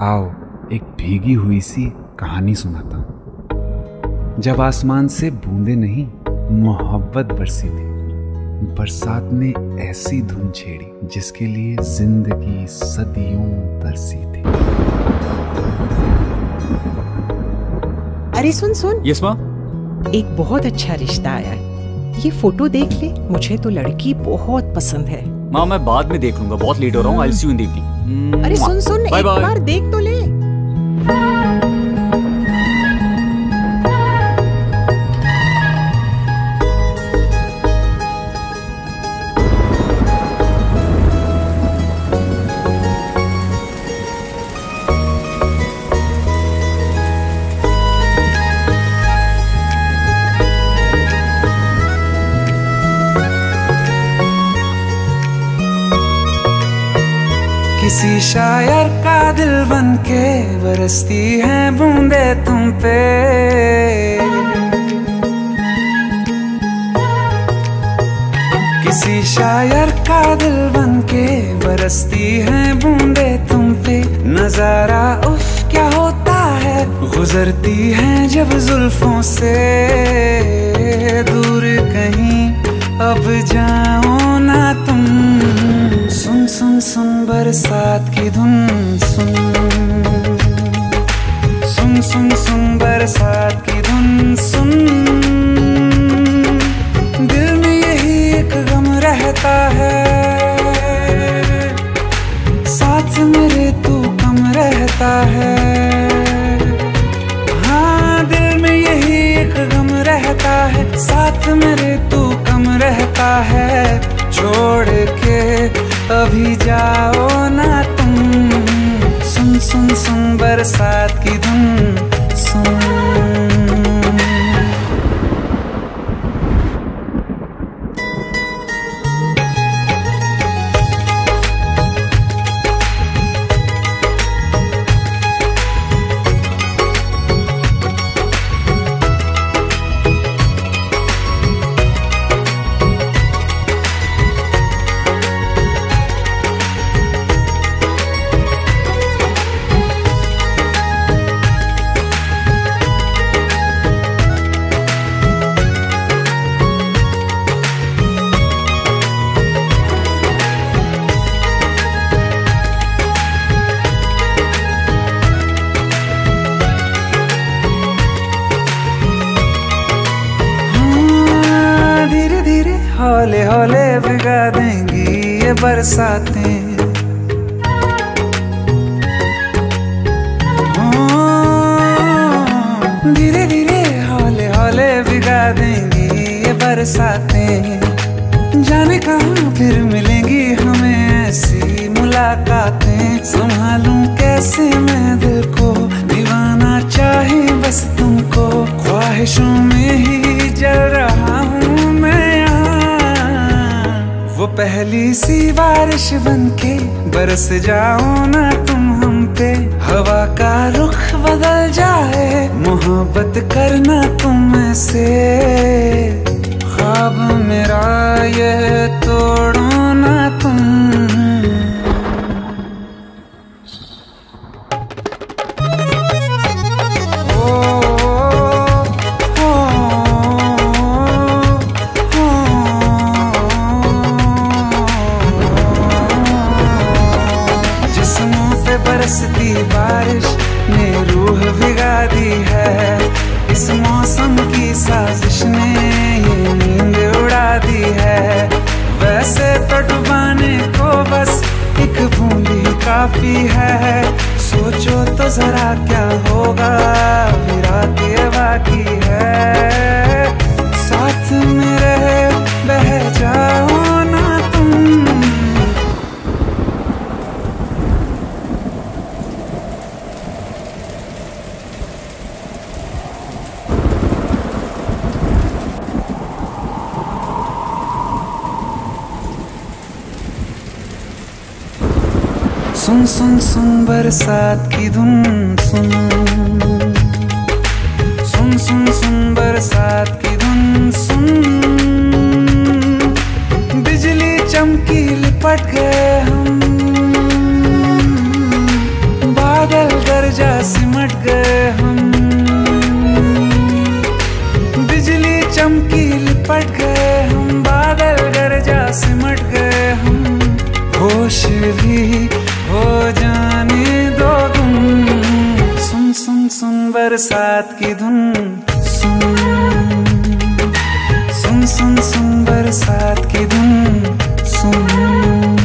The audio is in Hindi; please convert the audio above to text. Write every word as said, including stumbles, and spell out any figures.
आओ एक भीगी हुई सी कहानी सुनाता हूँ। जब आसमान से बूंदे नहीं मोहब्बत बरसी थी, बरसात ने ऐसी धुन छेड़ी जिसके लिए जिंदगी सदियों तरसी थी। अरे सुन सुन। यस माँ। एक बहुत अच्छा रिश्ता आया है, ये फोटो देख ले। मुझे तो लड़की बहुत पसंद है। माँ मैं बाद में देख लूंगा, बहुत लेट हो रहा हूँ। I will see you in the evening. अरे सुन सुन, एक बार देख तो ले। किसी शायर का दिल बन के बरसती है बूंदे तुम पे। किसी शायर का दिल बन के बरसती है बूंदे तुम पे। नजारा उफ क्या होता है, गुजरती है जब जुल्फों से। दूर कहीं अब जाओ ना तुम। सुन सुन सुन बरसात की धुन सुन। सुन सुन सुन बरसात की धुन सुन। दिल में यही एक गम रहता है, साथ मेरे तू कम रहता है। हाँ दिल में यही एक गम रहता है, साथ मेरे तू कम रहता है। छोड़ के अभी जाओ ना तुम। सुन सुन सुन बरसात की धुन सुन। हौले हौले भिगा देंगी ये बरसातें। धीरे धीरे हौले हौले भिगा देंगी ये बरसातें। जाने कहाँ फिर मिलेंगी हमें ऐसी मुलाकातें। संभालूं कैसे मैं दिल को, दीवाना चाहे बस तुमको। ख्वाहिशों में ही जल रहा हूँ मैं। वो पहली सी बारिश बनके बरस जाओ ना तुम हम पे। हवा का रुख बदल जाए, मोहब्बत करना तुम से। ख्वाब मेरा ये तोड़ो ना तुम। बरसती बारिश ने रूह भिगा दी है। इस मौसम की साजिश ने ये नींद उड़ा दी है। वैसे तो डुबाने को बस एक बूंद ही काफी है। सोचो तो जरा क्या होगा, अभी रात ये बाकी है। साथ मेरे बह जाओ ना तुम। सुन सुन सुन बरसात की धुन सुन। सुन सुन सुन बरसात की धुन सुन। बिजली चमकी लिपट गए हम, बादल चमकी लिपट गए हम, बादल गरजा सिमट गए हम, होश भी हो जाने दो तुम। सुन सुन सुन बरसात की धुन, सुन सुन सुन सुन बरसात की धुन, सुन।